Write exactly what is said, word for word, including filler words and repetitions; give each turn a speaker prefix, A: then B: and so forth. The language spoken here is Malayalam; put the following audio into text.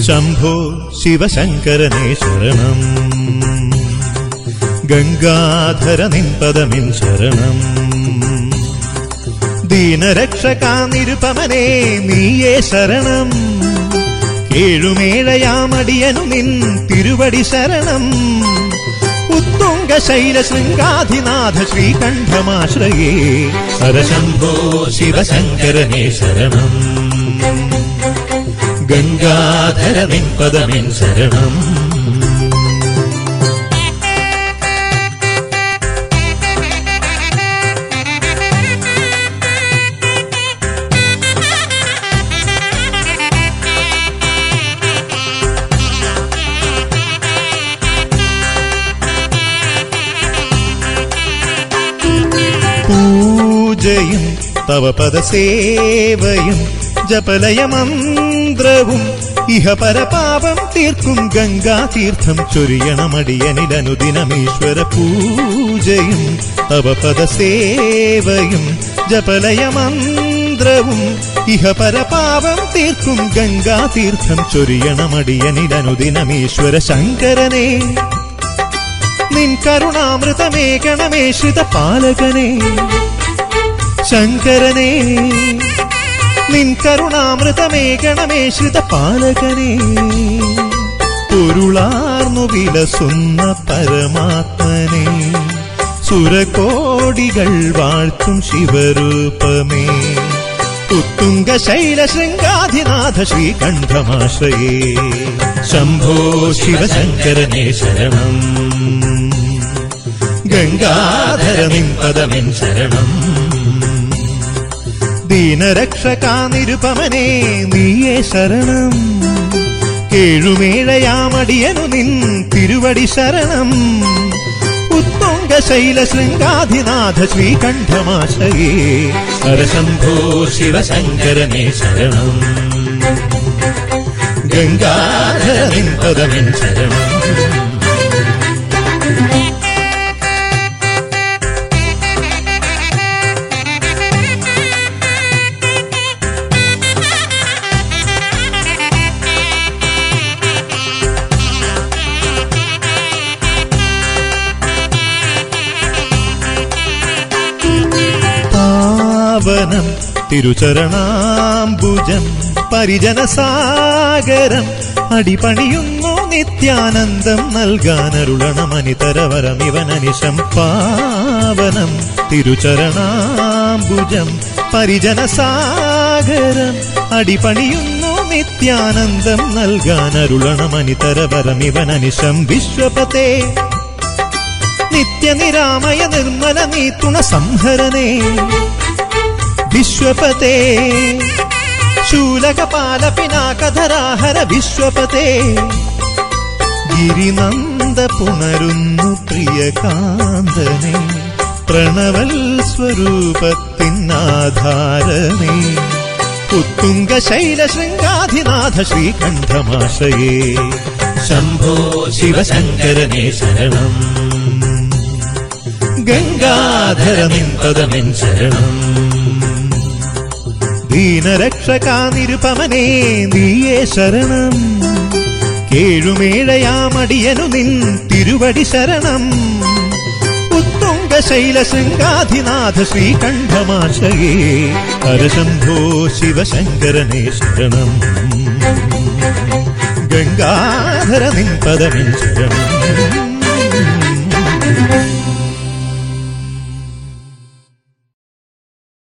A: ശംഭോ ശിവശങ്കരനേ ശരണം. ഗംഗാധര നിൻപദമിൻ ശരണം. ദീനരക്ഷകാ നിരുപമനേ നീയേ ശരണം. ഏഴുമേഴയാമടിയനു നിൻ തിരുവടി ശരണം. ഉത്തുംഗ ശൈല ശൃംഗാധിനാഥ ശ്രീകണ്ഠമാശ്രയേ ഹരശംഭോ ശിവശങ്കരനേ ശരണം. ഗംഗാധര നിൻപദമിൻ ശരണം. പൂജയും തവ പദസേവയും ജപലയമന്ത്രവും ഇഹ പരപാപം തീർക്കും ഗംഗാതീർത്ഥം ചൊരിയണമടിയനിലനുദിനമീശ്വര. പൂജയും തവ പദസേവയും ജപലയമന്ത്രവും ഇഹ പരപാപം തീർക്കും ഗംഗാതീർത്ഥം ചൊരിയണമടിയനിലനുദിനമീശ്വര. ശങ്കരനേ നിൻ കരുണാമൃതമേകണമേ ശ്രിതപാലകനേ. ശങ്കരനേ നിൻ കരുണാമൃതമേകണമേ ശ്രിതപാലകനേ. പൊരുളാർന്നു വിലസുന്ന പരമാത്മനേ സുരകോടികൾ വാഴ്ത്തും ശിവരൂപമേ. ഉത്തുംഗ ശൈല ശൃംഗാധിനാഥ ശ്രീകണ്ഠമാശ്രയേ ശംഭോ ശിവശങ്കരനേ ശരണം. ഗംഗാധര നിൻപദമിൻ ശരണം. ദീനരക്ഷകാ നിരുപമനേ നീയേ ശരണം. ഏഴുമേഴയാമടിയനു നിൻ തിരുവടി ശരണം. ഉത്തുംഗ ശൈല ശൃംഗാധിനാഥ ശ്രീകണ്ഠമാശ്രയേ ഹരശംഭോ ശിവശങ്കരനേ ശരണം. ഗംഗാധര നിൻപദമിൻ ശരണം. പാവനം തിരുചരണാംബുജം പരിജനസാഗരം അടിപണിയുന്നു നിത്യാനന്ദം നൽകാനരുളണമനിതരവരമിവനനിശം. പാവനം തിരുചരണാംബുജം പരിജനസാഗരം അടിപണിയുന്നു നിത്യാനന്ദം നൽകാനരുളണമനിതരവരമിവനനിശം. വിശ്വപതേ നിത്യനിരാമയ നിർമ്മല നീതുണ സംഹരനേ. വിശ്വപതേ ശൂലകപാല പിനാകധരാഹര വിശ്വപതേ. ഗിരിനന്ദ പുണരുന്നു പ്രിയകാന്തനേ പ്രണവൽ സ്വരൂപത്തിനാധാരനേ. ഉത്തുംഗ ശൈല ശൃംഗാധിനാഥ ശ്രീകണ്ഠമാശ്രയേ ശംഭോ ശിവശങ്കരനേ ശരണം. ഗംഗാധര നിൻപദമിൻ ശരണം. ദീനരക്ഷകാ നിരുപമനേ നീയേ ശരണം. ഏഴുമേഴയാമടിയനു നിൻ തിരുവടി ശരണം. ഉത്തുംഗ ശൈല ശൃംഗാധിനാഥ ശ്രീകണ്ഠമാശ്രയേ ഹരശംഭോ ശിവശങ്കരനേ ശരണം. ഗംഗാധര നിൻപദമിൻ ശരണം.